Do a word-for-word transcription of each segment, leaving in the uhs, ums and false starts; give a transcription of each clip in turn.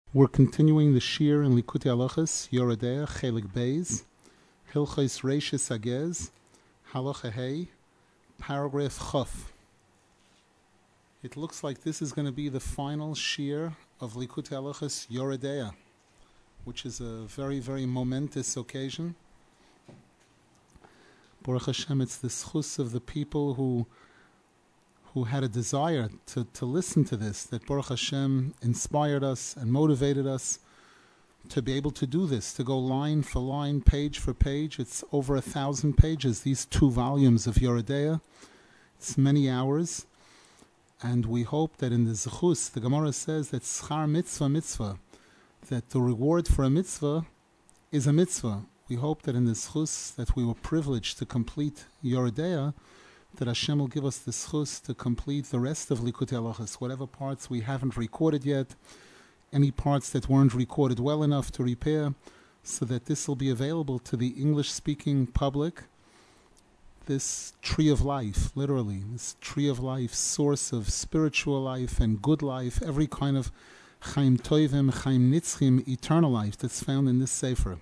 We're continuing the Shir in Likutei Halachos, Yoreh Deah, Chelik Beis, Hilchos Reishis Agez, Halacha Hey, paragraph Chaf. It looks like this is going to be the final Shir of Likutei Halachos, Yoreh Deah, which is a very, very momentous occasion. Baruch Hashem, it's the schus of the people who who had a desire to, to listen to this, that Baruch Hashem inspired us and motivated us to be able to do this, to go line for line, page for page. It's over a thousand pages, these two volumes of Yoreh Deah. It's many hours. And we hope that in the Zechus, the Gemara says that schar mitzvah mitzvah, that the reward for a mitzvah is a mitzvah. We hope that in the Zechus that we were privileged to complete Yoreh Deah, that Hashem will give us the schus to complete the rest of Likutei Halachos, whatever parts we haven't recorded yet, any parts that weren't recorded well enough to repair, so that this will be available to the English-speaking public. This tree of life, literally, this tree of life, source of spiritual life and good life, every kind of chaim tovim, chaim nitzchim, eternal life that's found in this sefer.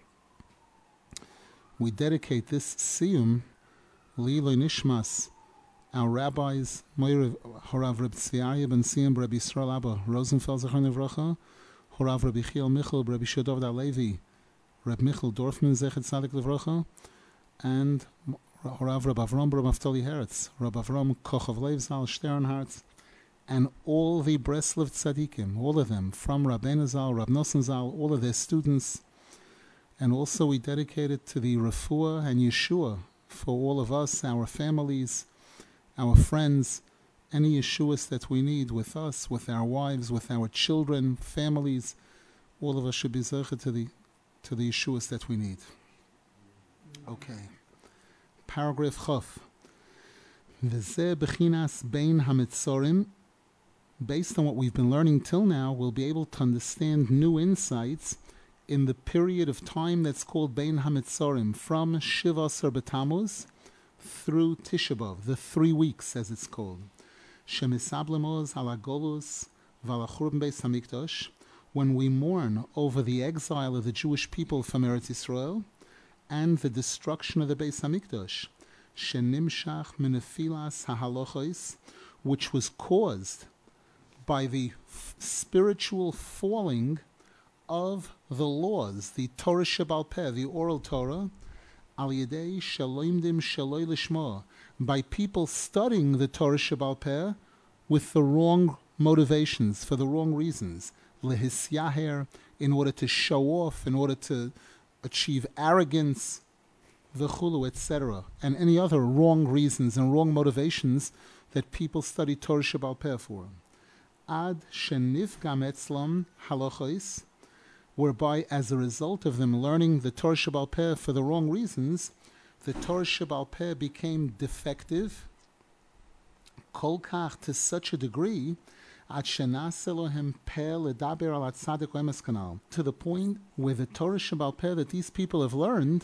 We dedicate this siyum, Lilo Nishmas, our rabbis, Moirav Horav Reb Tzvi Aryeh ben Siyam Reb Yisrael Abba Rosenfeld Zechron Livracha, Horav Reb Yechiel Michel Reb Yishodov Alevi, Reb Michel Dorfman Zechet Tzadik Livracha, and Horav Reb Avram Reb Naftali Hertz, Reb Avram Kochav Lev Zal Sternhartz, and all the Breslev Tzadikim, all of them, from Rabbeinu Zal, Reb Nosson Zal, all of their students, and also we dedicate it to the Refuah and Yeshua for all of us, our families, our friends, any Yeshuas that we need with us, with our wives, with our children, families. All of us should be zeichet to the to the Yeshuas that we need. Okay. Paragraph Chaf. V'zeh bechinas bein hamitzorim. Based on what we've been learning till now, we'll be able to understand new insights in the period of time that's called Bein HaMitzorim, from Shiva Asar B'Tammuz through Tisha B'Av, the three weeks as it's called. Shemisablemos ala Golus v'ala Churban Beis HaMikdash, when we mourn over the exile of the Jewish people from Eretz Yisrael and the destruction of the Beis HaMikdash, Shenimshach Menefilas HaHalochos, which was caused by the f- spiritual falling of the laws, the Torah Shebal Peh, the oral Torah, al yedei shaloimdim shaloi lishma, by people studying the Torah Shebal Peh with the wrong motivations, for the wrong reasons, lehisyaher, in order to show off, in order to achieve arrogance, v'chulu, et cetera, and any other wrong reasons and wrong motivations that people study Torah Shebal Peh for. Ad shenifgam etzlam halachos, whereby as a result of them learning the Torah Shebal Peh for the wrong reasons, the Torah Shebal Peh became defective, kol kach, to such a degree, at shenase lohem peh ledaber al tzaddik u'emes kanal, to the point where the Torah Shebal Peh that these people have learned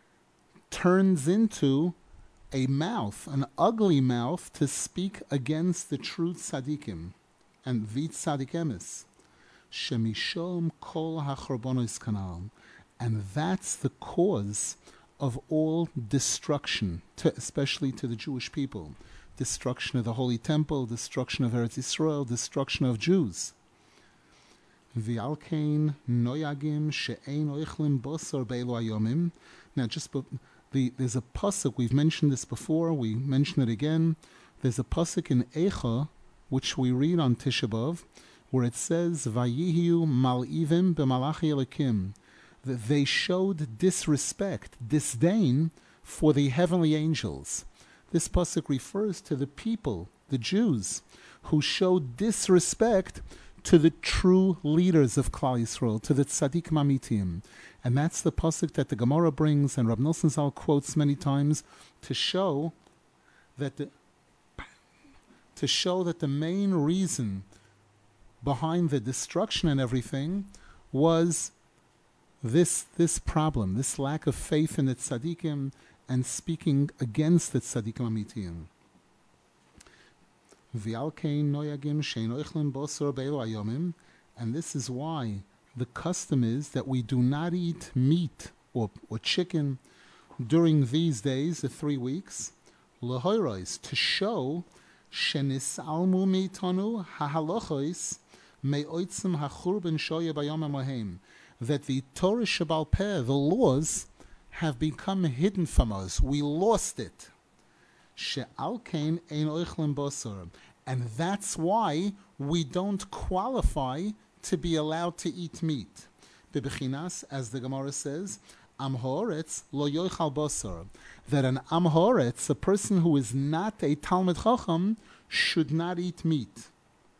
turns into a mouth, an ugly mouth, to speak against the true tzaddikim and the tzaddik emes. Shemishom kol hachorbonos kanal, and that's the cause of all destruction, to, especially to the Jewish people. Destruction of the Holy Temple, destruction of Eretz Yisrael, destruction of Jews. V'alkein noyagim she'ein oichlim bosor be'elu hayomim. Now, just be, the, there's a pasuk, we've mentioned this before, we mention it again. There's a pasuk in Eicha, which we read on Tisha B'Av, where it says, Vayihiu mal'ivim b'malachi elikim, that they showed disrespect, disdain for the heavenly angels. This pasuk refers to the people, the Jews, who showed disrespect to the true leaders of Klal Yisrael, to the tzaddikim amitim. And that's the pasuk that the Gemara brings, and Rab Nosson Zal quotes many times, to show that the, to show that the main reason behind the destruction and everything was this this problem, this lack of faith in the tzaddikim and speaking against the tzaddikim amitiyim. V'alkein noyagim shein oichlim bosor be'elu hayomim, and this is why the custom is that we do not eat meat or, or chicken during these days, the three weeks, lehoiros, to show shenisalmu meitanu hahalochos me'oitzim hachurban shoya bayom hamohem, that the Torah Shebal Peh, the laws, have become hidden from us. We lost it. She'al kein ein oichlin bosor, and that's why we don't qualify to be allowed to eat meat. Bebechinas, as the Gemara says, Am ha'oretz lo yochal bosor, that an Am ha'oretz, a person who is not a Talmid Chacham, should not eat meat.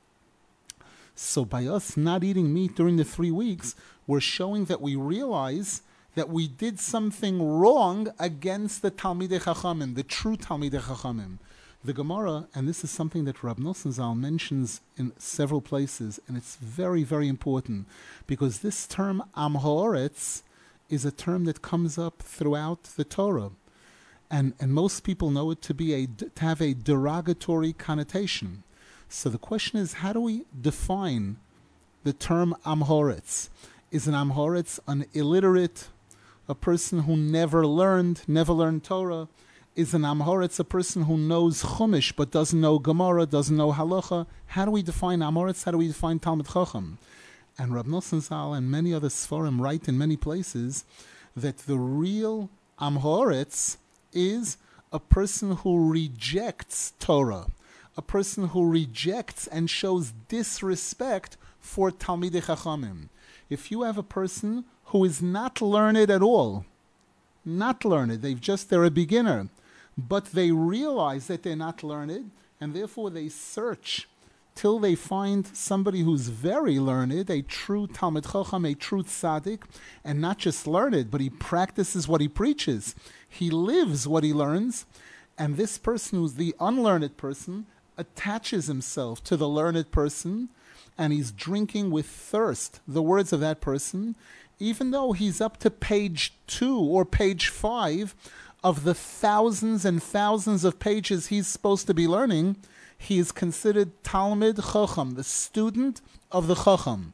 So by us not eating meat during the three weeks, we're showing that we realize that we did something wrong against the Talmidei Chachamim, the true Talmidei Chachamim. The Gemara, and this is something that Rab Nosson Zal mentions in several places, and it's very, very important, because this term Am Ha'oretz is a term that comes up throughout the Torah, and and most people know it to be a to have a derogatory connotation. So the question is, how do we define the term Am Ha'oretz? Is an Am Ha'oretz an illiterate, a person who never learned, never learned Torah? Is an Am Ha'oretz a person who knows Chumash but doesn't know Gemara, doesn't know Halacha? How do we define Am Ha'oretz? How do we define Talmid Chacham? And Rab Nosson Zal and many other Sforim write in many places that the real Am Ha'oretz is a person who rejects Torah, a person who rejects and shows disrespect for Talmidei Chachamim. If you have a person who is not learned at all, not learned, they've just, they're a beginner, but they realize that they're not learned, and therefore they search till they find somebody who's very learned, a true Talmid Chacham, a true tzaddik, and not just learned, but he practices what he preaches. He lives what he learns, and this person who's the unlearned person attaches himself to the learned person, and he's drinking with thirst the words of that person, even though he's up to page two or page five of the thousands and thousands of pages he's supposed to be learning. He is considered Talmid Chacham, the student of the Chacham,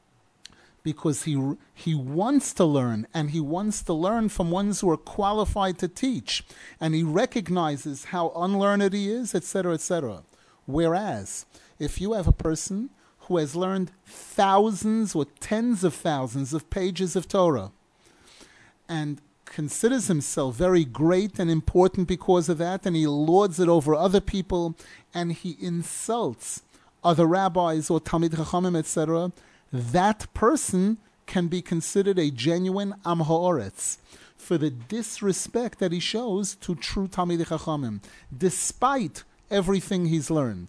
because he he wants to learn, and he wants to learn from ones who are qualified to teach, and he recognizes how unlearned he is, et cetera, et cetera. Whereas, if you have a person who has learned thousands or tens of thousands of pages of Torah, and considers himself very great and important because of that, and he lords it over other people, and he insults other rabbis or Talmid Chachamim, et cetera, that person can be considered a genuine Am Ha'oretz for the disrespect that he shows to true Talmid Chachamim, despite everything he's learned.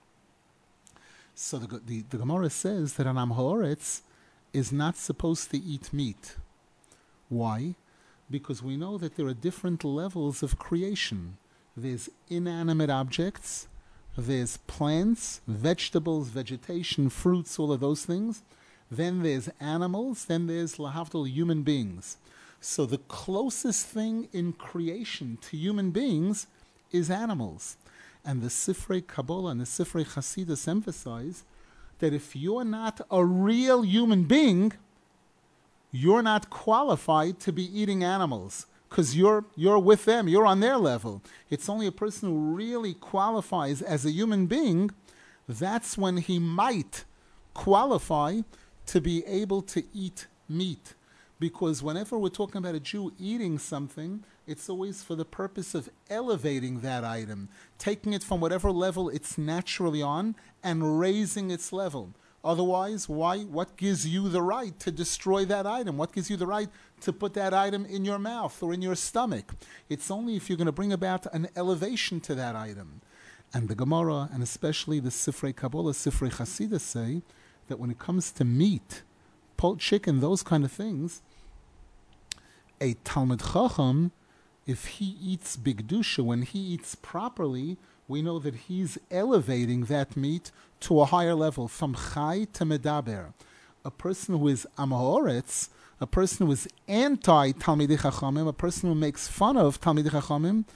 So the, the, the Gemara says that an Am Ha'oretz is not supposed to eat meat. Why? Because we know that there are different levels of creation. There's inanimate objects, there's plants, vegetables, vegetation, fruits, all of those things. Then there's animals, then there's lahavdil, human beings. So the closest thing in creation to human beings is animals. And the Sifrei Kabbalah and the Sifrei Hasidus emphasize that if you're not a real human being, you're not qualified to be eating animals, because you're you're with them, you're on their level. It's only a person who really qualifies as a human being, that's when he might qualify to be able to eat meat. Because whenever we're talking about a Jew eating something, it's always for the purpose of elevating that item, taking it from whatever level it's naturally on and raising its level. Otherwise, why? What gives you the right to destroy that item? What gives you the right to put that item in your mouth or in your stomach? It's only if you're going to bring about an elevation to that item. And the Gemara, and especially the Sifrei Kabbalah, Sifrei Hasidus, say that when it comes to meat, poultry, chicken, those kind of things, a Talmid Chacham, if he eats bigdusha, when he eats properly, we know that he's elevating that meat to a higher level, from chai to medaber. A person who is Am Ha'oretz, a person who is anti-Talmidei Chachamim, a person who makes fun of Talmidei Chachamim,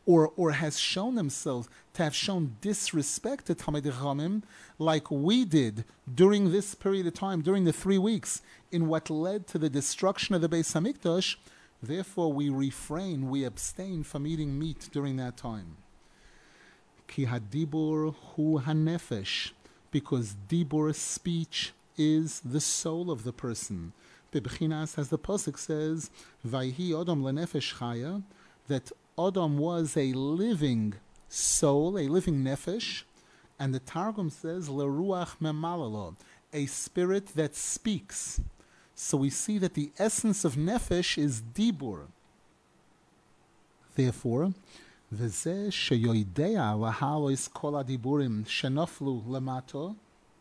or or has shown themselves to have shown disrespect to Talmidei Chachamim, like we did during this period of time, during the three weeks, in what led to the destruction of the Beis Hamikdash, therefore we refrain, we abstain from eating meat during that time. Ki hadibur hu hanefesh, because dibur, speech, is the soul of the person. Bebechinas, as the pasuk says, Vayhi Adam lenefesh chaya, that Adam was a living soul, a living nefesh, and the Targum says leruach memalalo, a spirit that speaks. So we see that the essence of nefesh is dibur. Therefore, v'zeh sheyoidea lahalois kol adiburim shenoflu lemato,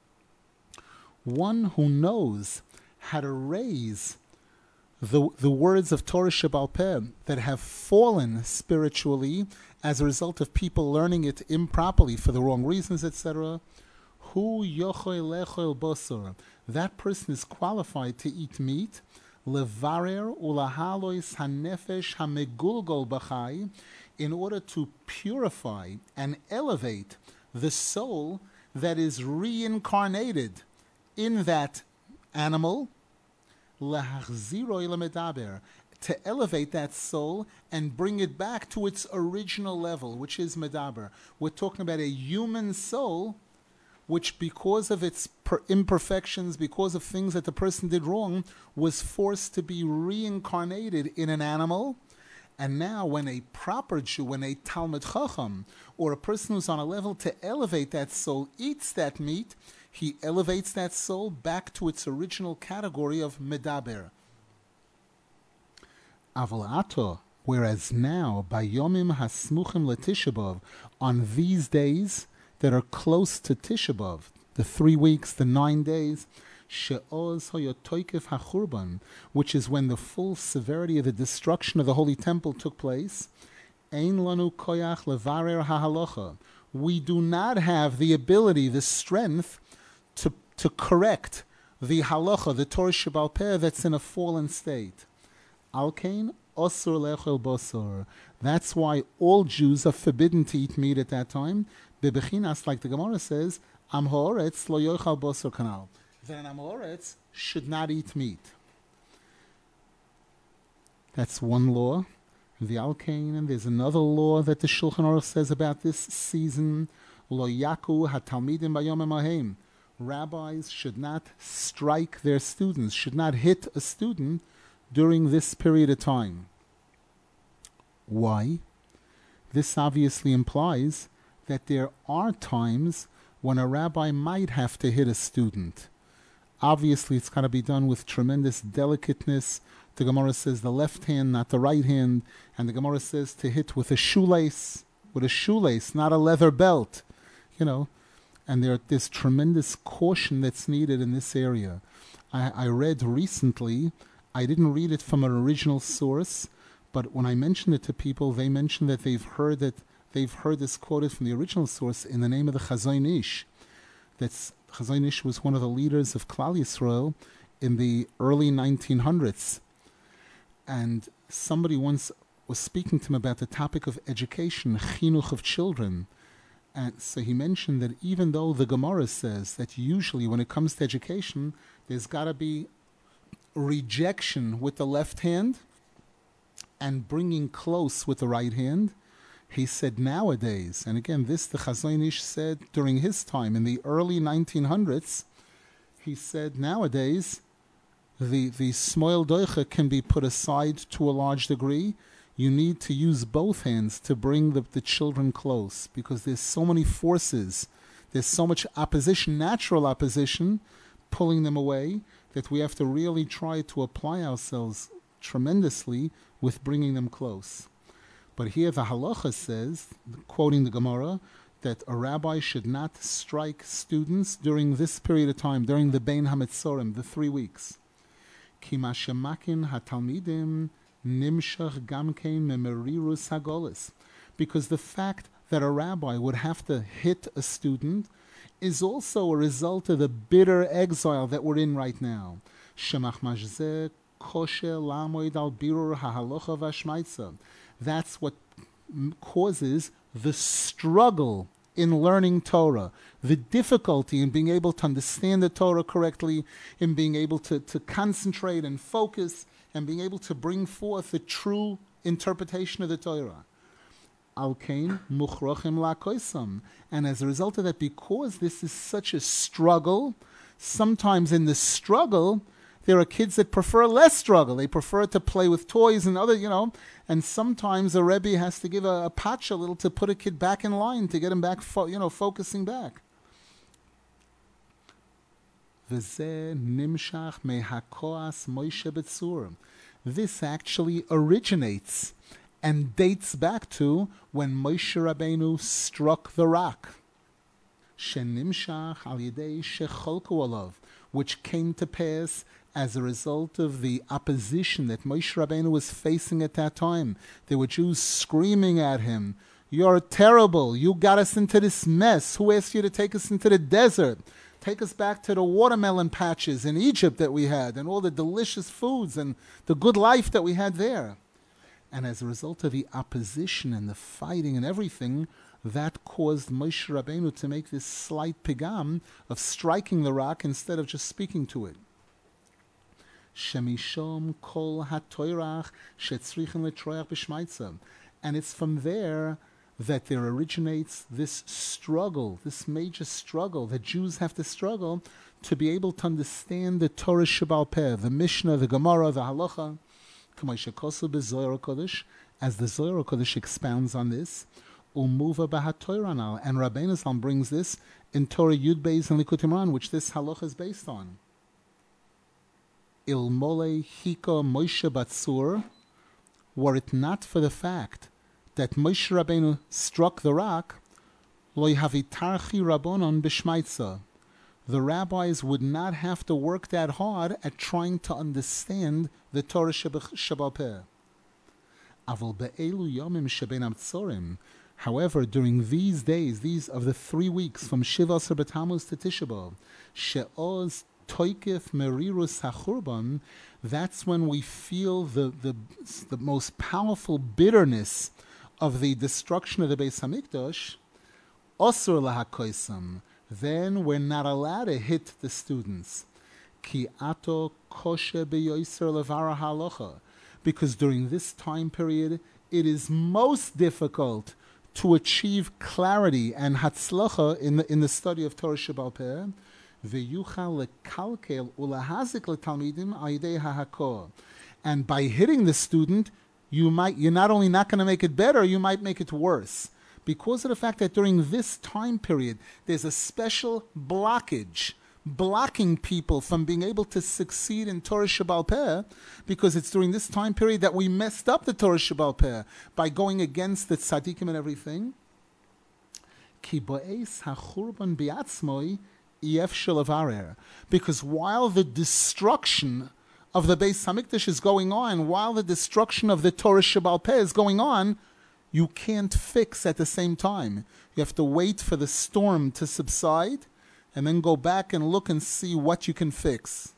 one who knows how to raise the the words of Torah Shebal Peh that have fallen spiritually as a result of people learning it improperly for the wrong reasons, et cetera. Hu yochel lechel bosor. That person is qualified to eat meat. Levarer ulahalois hanefesh hamegulgol b'chai, in order to purify and elevate the soul that is reincarnated in that animal, lahachziroi lemedaber, to elevate that soul and bring it back to its original level, which is medaber. We're talking about a human soul, which because of its per- imperfections, because of things that the person did wrong, was forced to be reincarnated in an animal. And now when a proper Jew, when a Talmid Chacham, or a person who's on a level to elevate that soul, eats that meat, he elevates that soul back to its original category of medaber. Avolato, whereas now, by Yomim Hasmuchim LeTisha B'Av, on these days that are close to Tisha B'Av, the three weeks, the nine days, She'oz Hoyotoikev HaChurban, which is when the full severity of the destruction of the Holy Temple took place, Ein Lanu Koyach Levarer HaHalocha. We do not have the ability, the strength, to to correct the halacha, the Torah Shebal Peh that's in a fallen state. Alkein osur lechel bosor. That's why all Jews are forbidden to eat meat at that time. Bebechinas, like the Gemara says, Am ha'oretz lo yochal bosor kanal. Then Am ha'oretz should not eat meat. That's one law. The Alkein, and there's another law that the Shulchan Aruch says about this season. Lo yaku hatalmidim bayom emahem. Rabbis should not strike their students, should not hit a student during this period of time. Why? This obviously implies that there are times when a rabbi might have to hit a student. Obviously, it's got to be done with tremendous delicateness. The Gemara says the left hand, not the right hand, and the Gemara says to hit with a shoelace, with a shoelace, not a leather belt, you know. And there, there's tremendous caution that's needed in this area. I, I read recently, I didn't read it from an original source, but when I mentioned it to people, they mentioned that they've heard that they've heard this quoted from the original source in the name of the Chazon Ish. That's Chazon Ish was one of the leaders of Klal Yisrael in the early nineteen hundreds, and somebody once was speaking to him about the topic of education, chinuch of children. And so he mentioned that even though the Gemara says that usually when it comes to education, there's got to be rejection with the left hand and bringing close with the right hand, he said nowadays, and again this the Chazon Ish said during his time in the early nineteen hundreds, he said nowadays the the smoil doicha can be put aside to a large degree. You need to use both hands to bring the, the children close, because there's so many forces, there's so much opposition, natural opposition, pulling them away, that we have to really try to apply ourselves tremendously with bringing them close. But here the halacha says, quoting the Gemara, that a rabbi should not strike students during this period of time, during the Bein HaMetzorim, the three weeks. Ki ma shemakin hatalmidim nimshach gamkein memerirus hagolis, because the fact that a rabbi would have to hit a student is also a result of the bitter exile that we're in right now. Shemach majzeh kosher lamoid al birur hahalocha vashmaitza. That's what causes the struggle in learning Torah, the difficulty in being able to understand the Torah correctly, in being able to, to concentrate and focus, and being able to bring forth the true interpretation of the Torah. Alkein muchrachim lakoisam. And as a result of that, because this is such a struggle, sometimes in the struggle, there are kids that prefer less struggle. They prefer to play with toys and other, you know, and sometimes a Rebbe has to give a, a patch a little to put a kid back in line, to get him back, fo- you know, focusing back. V'zeh nimshach mehakoas Moshe B'tzur. This actually originates and dates back to when Moshe Rabbeinu struck the rock. Shenimshach al yidei shecholku olav, which came to pass as a result of the opposition that Moshe Rabbeinu was facing at that time. There were Jews screaming at him, "You're terrible, you got us into this mess. Who asked you to take us into the desert? Take us back to the watermelon patches in Egypt that we had, and all the delicious foods and the good life that we had there." And as a result of the opposition and the fighting and everything, that caused Moshe Rabbeinu to make this slight pigam of striking the rock instead of just speaking to it. Shemishom kol hatoyrach shetzrichen letroyach b'shmaitza. And it's from there that there originates this struggle, this major struggle that Jews have to struggle to be able to understand the Torah Shebal Peh, the Mishnah, the Gemara, the Halacha, as the Zohar Kodesh expounds on this, Umuva b'hatoyranal, and Rabbeinu Zalman brings this in Torah Yud Beis and Likutei Moharan, which this halacha is based on. Ilmole hiko Moshe Batzur, were it not for the fact that Moshe Rabbeinu struck the rock, lo havitarchi rabbonon b'shmaitza. The rabbis would not have to work that hard at trying to understand the Torah Shebal Peh. Aval be'elu yomim sheben amtzorim. However, during these days, these of the three weeks from Shiva Asar B'Tammuz to Tisha B'Av, she'oz toikif merirus hachurban, that's when we feel the, the the most powerful bitterness of the destruction of the Beis Hamikdash. Osur lahakoisam. Then we're not allowed to hit the students. Ki ato koshe beyoser levara halacha. Because during this time period, it is most difficult to achieve clarity and hatzlacha in the in the study of Torah Shebal Peh. V'yuchal lekalkel ulahazik letalmidim ayidei hahakor. And by hitting the student, you might you're not only not going to make it better, you might make it worse. Because of the fact that during this time period, there's a special blockage, blocking people from being able to succeed in Torah Shebal Peh, because it's during this time period that we messed up the Torah Shebal Peh by going against the tzaddikim and everything. Ki bo'es hachurban biatzmoi yef shel. Because while the destruction of the Beis Hamikdash is going on, while the destruction of the Torah Shebal Peh is going on, you can't fix at the same time. You have to wait for the storm to subside and then go back and look and see what you can fix.